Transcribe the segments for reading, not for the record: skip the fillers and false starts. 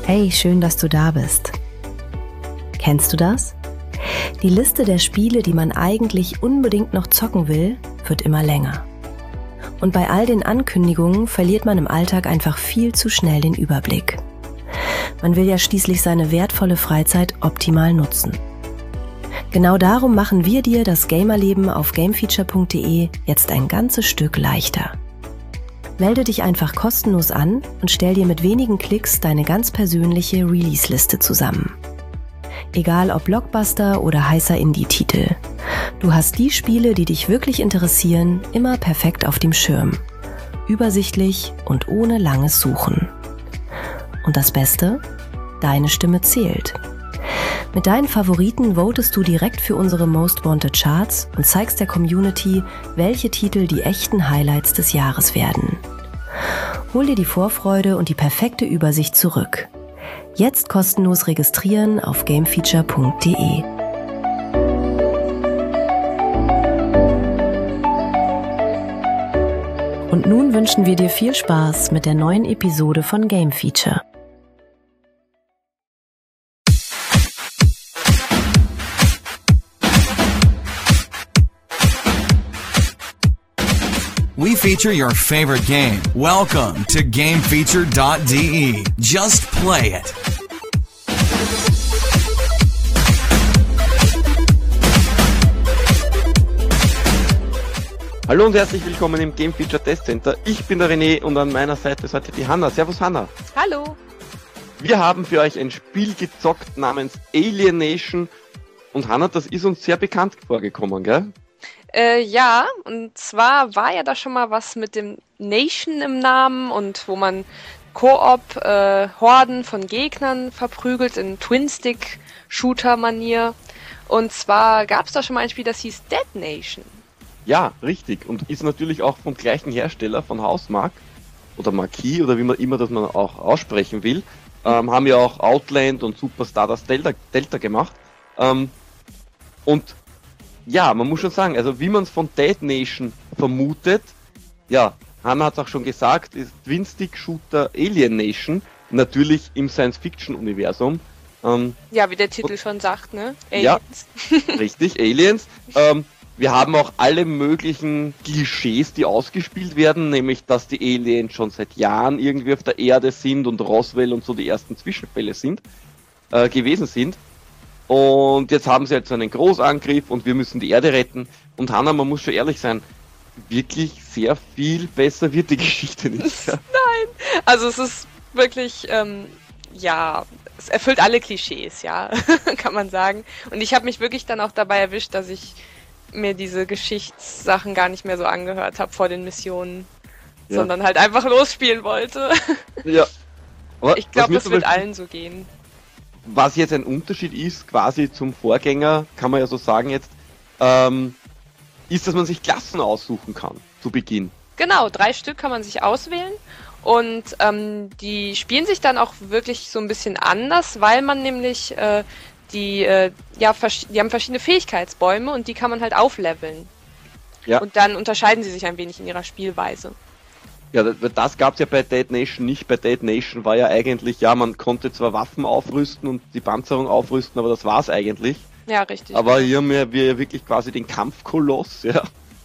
Hey, schön, dass du da bist. Kennst du das? Die Liste der Spiele, die man eigentlich unbedingt noch zocken will, wird immer länger. Und bei all den Ankündigungen verliert man im Alltag einfach viel zu schnell den Überblick. Man will ja schließlich seine wertvolle Freizeit optimal nutzen. Genau darum machen wir dir das Gamerleben auf gamefeature.de jetzt ein ganzes Stück leichter. Melde dich einfach kostenlos an und stell dir mit wenigen Klicks deine ganz persönliche Release-Liste zusammen. Egal ob Blockbuster oder heißer Indie-Titel. Du hast die Spiele, die dich wirklich interessieren, immer perfekt auf dem Schirm. Übersichtlich und ohne langes Suchen. Und das Beste? Deine Stimme zählt. Mit deinen Favoriten votest du direkt für unsere Most Wanted Charts und zeigst der Community, welche Titel die echten Highlights des Jahres werden. Hol dir die Vorfreude und die perfekte Übersicht zurück. Jetzt kostenlos registrieren auf gamefeature.de. Und nun wünschen wir dir viel Spaß mit der neuen Episode von Game Feature. We feature your favorite game. Welcome to GameFeature.de. Just play it. Hallo und herzlich willkommen im Game Feature Test Center. Ich bin der René und an meiner Seite ist heute die Hanna. Servus Hanna. Hallo. Wir haben für euch ein Spiel gezockt namens Alienation. Und Hanna, das ist uns sehr bekannt vorgekommen, gell? Ja, und zwar war ja da schon mal was mit dem Nation im Namen und wo man Koop Horden von Gegnern verprügelt in Twin-Stick-Shooter-Manier. Und zwar gab es da schon mal ein Spiel, das hieß Dead Nation. Ja, richtig. Und ist natürlich auch vom gleichen Hersteller, von Housemarque oder Marquis oder wie man immer das man auch aussprechen will. Haben ja auch Outland und Super Stardust Delta gemacht. Und ja, man muss schon sagen, also wie man es von Dead Nation vermutet, ja, Hanna hat es auch schon gesagt, ist Twin-Stick-Shooter Alien Nation, natürlich im Science-Fiction-Universum. Ja, wie der Titel schon sagt, ne? Aliens. Ja, richtig, Aliens. Wir haben auch alle möglichen Klischees, die ausgespielt werden, nämlich, dass die Aliens schon seit Jahren irgendwie auf der Erde sind und Roswell und so die ersten Zwischenfälle gewesen sind. Und jetzt haben sie halt so einen Großangriff und wir müssen die Erde retten. Und Hanna, man muss schon ehrlich sein, wirklich sehr viel besser wird die Geschichte nicht. Ja? Nein, also es ist wirklich, ja, es erfüllt alle Klischees, ja, kann man sagen. Und ich habe mich wirklich dann auch dabei erwischt, dass ich mir diese Geschichtssachen gar nicht mehr so angehört habe vor den Missionen, sondern halt einfach losspielen wollte. Ja. Aber ich glaube, das wird allen so gehen. Was jetzt ein Unterschied ist, quasi zum Vorgänger, kann man ja so sagen jetzt, ist, dass man sich Klassen aussuchen kann, zu Beginn. Genau, 3 Stück kann man sich auswählen und die spielen sich dann auch wirklich so ein bisschen anders, weil man nämlich, die haben verschiedene Fähigkeitsbäume und die kann man halt aufleveln. Ja. Und dann unterscheiden sie sich ein wenig in ihrer Spielweise. Ja, das gab es ja bei Dead Nation nicht. Bei Dead Nation war ja eigentlich, ja, man konnte zwar Waffen aufrüsten und die Panzerung aufrüsten, aber das war's eigentlich. Ja, richtig. Aber hier haben wir wirklich quasi den Kampfkoloss, ja,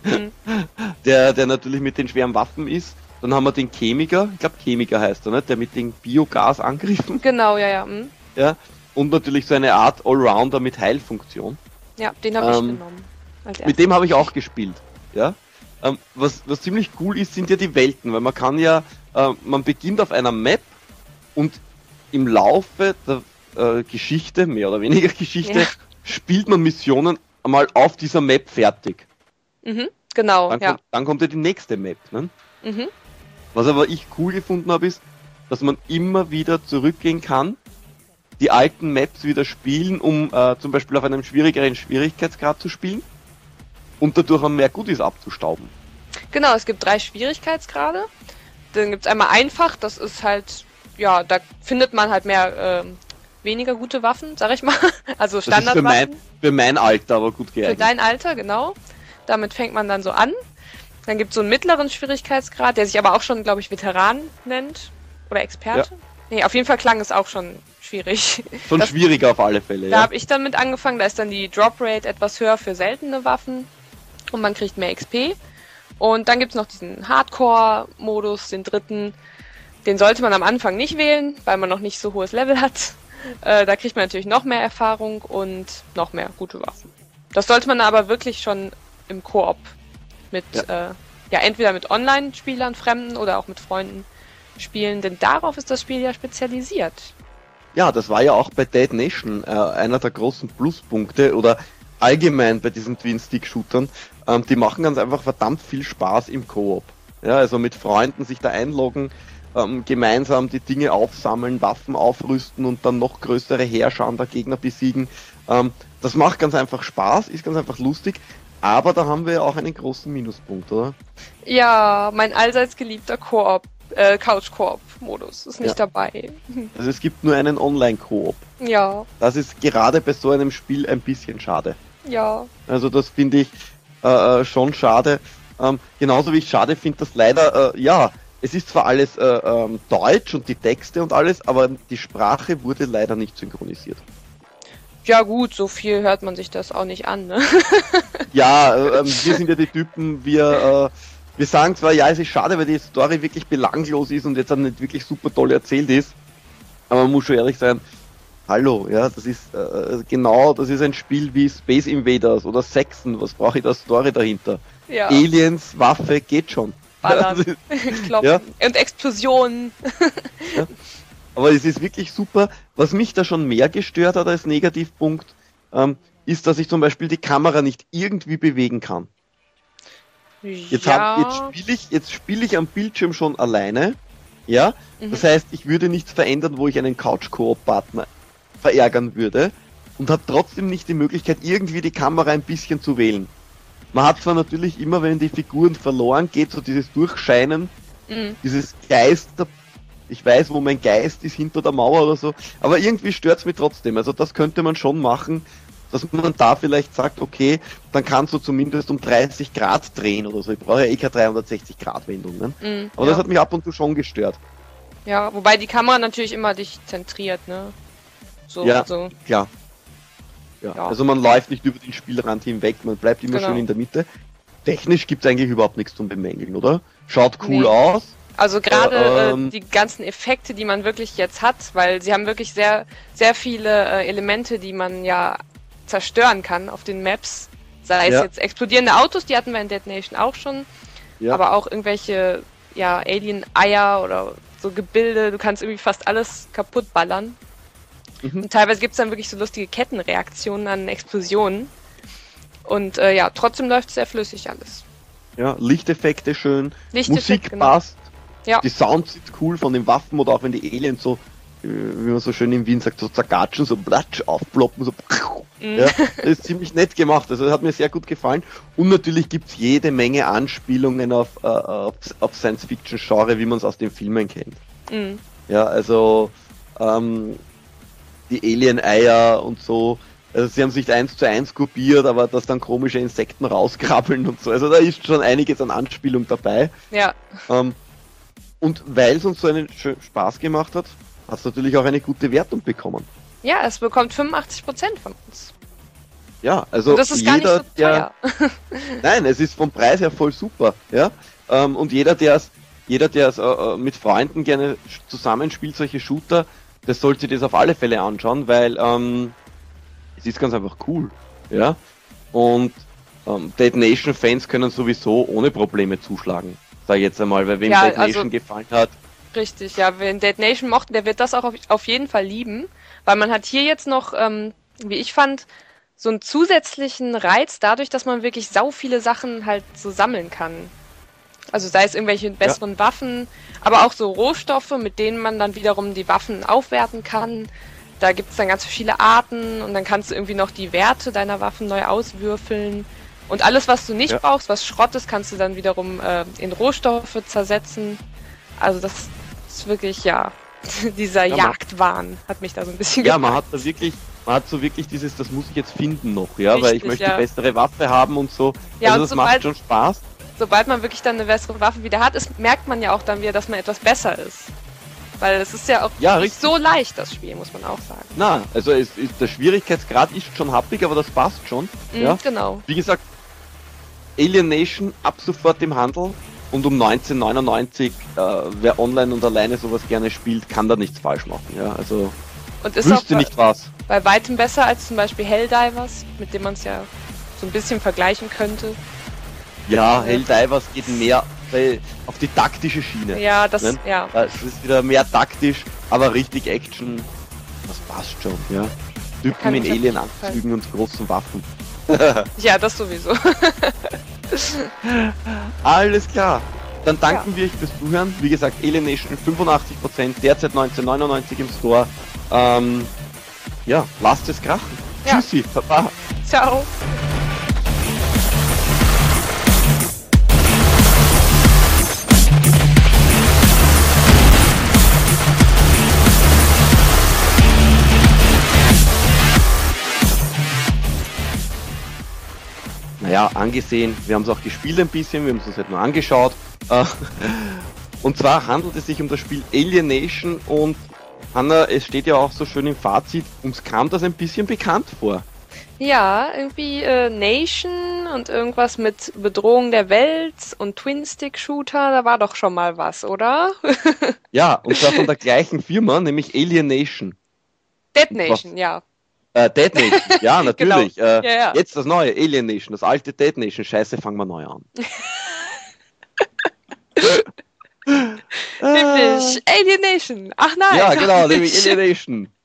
der natürlich mit den schweren Waffen ist. Dann haben wir den Chemiker, ich glaube Chemiker heißt er, ne? Der mit den Biogasangriffen. Genau, ja. Ja, und natürlich so eine Art Allrounder mit Heilfunktion. Ja, den habe ich genommen. Mit dem habe ich auch gespielt, ja. Was ziemlich cool ist, sind ja die Welten, weil man kann ja, man beginnt auf einer Map und im Laufe der Geschichte, mehr oder weniger Geschichte, spielt man Missionen einmal auf dieser Map fertig. Mhm, genau, dann kommt ja die nächste Map. Ne? Mhm. Was aber ich cool gefunden habe, ist, dass man immer wieder zurückgehen kann, die alten Maps wieder spielen, um zum Beispiel auf einem schwierigeren Schwierigkeitsgrad zu spielen. Und dadurch haben mehr Goodies abzustauben. Genau, es gibt 3 Schwierigkeitsgrade. Dann gibt es einmal einfach, das ist halt, ja, da findet man halt weniger gute Waffen, sag ich mal. Also Standardwaffen. Für mein Alter aber gut geeignet. Für dein Alter, genau. Damit fängt man dann so an. Dann gibt es so einen mittleren Schwierigkeitsgrad, der sich aber auch schon, glaube ich, Veteran nennt. Oder Experte. Nee, auf jeden Fall klang es auch schon schwierig. Schon schwieriger auf alle Fälle, Da habe ich dann mit angefangen, da ist dann die Drop Rate etwas höher für seltene Waffen und man kriegt mehr XP. Und dann gibt's noch diesen Hardcore-Modus, den dritten. Den sollte man am Anfang nicht wählen, weil man noch nicht so hohes Level hat. Da kriegt man natürlich noch mehr Erfahrung und noch mehr gute Waffen. Das sollte man aber wirklich schon im Koop mit, entweder mit Online-Spielern, Fremden oder auch mit Freunden spielen, denn darauf ist das Spiel ja spezialisiert. Ja, das war ja auch bei Dead Nation einer der großen Pluspunkte oder allgemein bei diesen Twin-Stick-Shootern. Die machen ganz einfach verdammt viel Spaß im Koop. Ja, also mit Freunden sich da einloggen, gemeinsam die Dinge aufsammeln, Waffen aufrüsten und dann noch größere Heerscharen der Gegner besiegen. Das macht ganz einfach Spaß, ist ganz einfach lustig, aber da haben wir ja auch einen großen Minuspunkt, oder? Ja, mein allseits geliebter Couch-Koop-Modus ist nicht dabei. Also es gibt nur einen Online-Koop. Ja. Das ist gerade bei so einem Spiel ein bisschen schade. Ja. Also das finde ich schon schade. Genauso wie ich schade finde, dass leider, es ist zwar alles Deutsch und die Texte und alles, aber die Sprache wurde leider nicht synchronisiert. Ja gut, so viel hört man sich das auch nicht an, ne? Ja, wir sind ja die Typen, wir sagen zwar, ja, es ist schade, weil die Story wirklich belanglos ist und jetzt dann nicht wirklich super toll erzählt ist, aber man muss schon ehrlich sein, hallo, ja, das ist das ist ein Spiel wie Space Invaders oder Saxon, was brauche ich da Story dahinter? Ja. Aliens, Waffe, geht schon. Ballern, kloppen Ja. und Explosionen. Ja. Aber es ist wirklich super. Was mich da schon mehr gestört hat als Negativpunkt, ist, dass ich zum Beispiel die Kamera nicht irgendwie bewegen kann. Jetzt spiele ich am Bildschirm schon alleine, ja. Das heißt, ich würde nichts verändern, wo ich einen Couch-Koop-Partner verärgern würde und habe trotzdem nicht die Möglichkeit, irgendwie die Kamera ein bisschen zu wählen. Man hat zwar natürlich immer, wenn die Figuren verloren geht, so dieses Durchscheinen, dieses Geister, ich weiß, wo mein Geist ist, hinter der Mauer oder so, aber irgendwie stört's mich trotzdem. Also das könnte man schon machen, dass man da vielleicht sagt, okay, dann kannst du zumindest um 30 Grad drehen oder so. Ich brauche ja eh keine 360 Grad Wendung, ne? Aber das hat mich ab und zu schon gestört. Ja, wobei die Kamera natürlich immer dich zentriert, ne? So, Ja, so. klar. Ja. Also man läuft nicht über den Spielrand hinweg, man bleibt immer schön in der Mitte. Technisch gibt's eigentlich überhaupt nichts zum Bemängeln, oder? Schaut cool aus. Also gerade die ganzen Effekte, die man wirklich jetzt hat, weil sie haben wirklich sehr, sehr viele Elemente, die man ja zerstören kann auf den Maps. Sei es jetzt explodierende Autos, die hatten wir in Dead Nation auch schon, aber auch irgendwelche Alien-Eier oder so Gebilde, du kannst irgendwie fast alles kaputt ballern. Und teilweise gibt's dann wirklich so lustige Kettenreaktionen an Explosionen. Und trotzdem läuft sehr flüssig alles. Ja, Lichteffekte schön, Musik genau. passt, Ja. die Sounds sind cool von den Waffen oder auch wenn die Aliens so, wie man so schön in Wien sagt, so zergatschen, so platsch aufploppen, so ja, das ist ziemlich nett gemacht, also das hat mir sehr gut gefallen und natürlich gibt's jede Menge Anspielungen auf Science-Fiction-Genre, wie man es aus den Filmen kennt. Ja, also die Alien-Eier und so, also sie haben sich 1:1 kopiert, aber dass dann komische Insekten rauskrabbeln und so, also da ist schon einiges an Anspielung dabei. Ja. Und weil es uns so einen Spaß gemacht hat, hat es natürlich auch eine gute Wertung bekommen. Ja, es bekommt 85% von uns. Ja, also Und das ist gar nicht so teuer. Nein, es ist vom Preis her voll super, ja. Und jeder, der es mit Freunden gerne zusammenspielt, solche Shooter, das sollte sich das auf alle Fälle anschauen, weil es ist ganz einfach cool, ja. Und Dead Nation Fans können sowieso ohne Probleme zuschlagen, sag ich jetzt einmal, weil wem Dead Nation gefallen hat. Richtig, ja, wer Dead Nation mochte, der wird das auch auf jeden Fall lieben, weil man hat hier jetzt noch, wie ich fand, so einen zusätzlichen Reiz dadurch, dass man wirklich sau viele Sachen halt so sammeln kann. Also sei es irgendwelche besseren Waffen, aber auch so Rohstoffe, mit denen man dann wiederum die Waffen aufwerten kann. Da gibt's dann ganz viele Arten und dann kannst du irgendwie noch die Werte deiner Waffen neu auswürfeln. Und alles, was du nicht brauchst, was Schrott ist, kannst du dann wiederum in Rohstoffe zersetzen. Also das ist wirklich, dieser Jagdwahn hat mich da so ein bisschen gefallen. Ja, man hat so wirklich dieses, das muss ich jetzt finden noch, ja, richtig, weil ich möchte die bessere Waffe haben und so. Ja, also und das macht schon Spaß. Sobald man wirklich dann eine bessere Waffe wieder hat, merkt man ja auch dann wieder, dass man etwas besser ist. Weil es ist ja auch Ja, nicht richtig. so leicht, das Spiel, muss man auch sagen. Na, also der Schwierigkeitsgrad ist schon happig, aber das passt schon. Ja. Genau. Wie gesagt, Alienation ab sofort im Handel und um 19,99, wer online und alleine sowas gerne spielt, kann da nichts falsch machen. Ja, also Und ist wüsste auch nicht was. bei weitem besser als zum Beispiel Helldivers, mit dem man es ja so ein bisschen vergleichen könnte. Ja, Helldivers geht mehr auf die taktische Schiene. Ja, das, Ne? ja. Es ist wieder mehr taktisch, aber richtig Action, das passt schon. Ja. Typen Kann in ich auf jeden Alien-Anzügen und großen Waffen. Ja, das sowieso. Alles klar. Dann danken wir euch fürs Zuhören. Wie gesagt, Alienation 85%, derzeit 19,99 im Store. Ja, lasst es krachen. Ja. Tschüssi, Baba. Ciao. Naja, angesehen, wir haben es auch gespielt ein bisschen, wir haben es uns nicht nur angeschaut. Und zwar handelt es sich um das Spiel Alienation und Hanna, es steht ja auch so schön im Fazit, uns kam das ein bisschen bekannt vor. Ja, irgendwie Nation und irgendwas mit Bedrohung der Welt und Twin-Stick-Shooter, da war doch schon mal was, oder? Ja, und zwar von der gleichen Firma, nämlich Alienation. Dead Nation, ja. Dead Nation, ja, natürlich. Genau. Ja. Jetzt das neue Alien Nation, das alte Dead Nation. Scheiße, fangen wir neu an. Nämlich Alien Nation. Ach nein. Ja, genau, nämlich Alien Nation.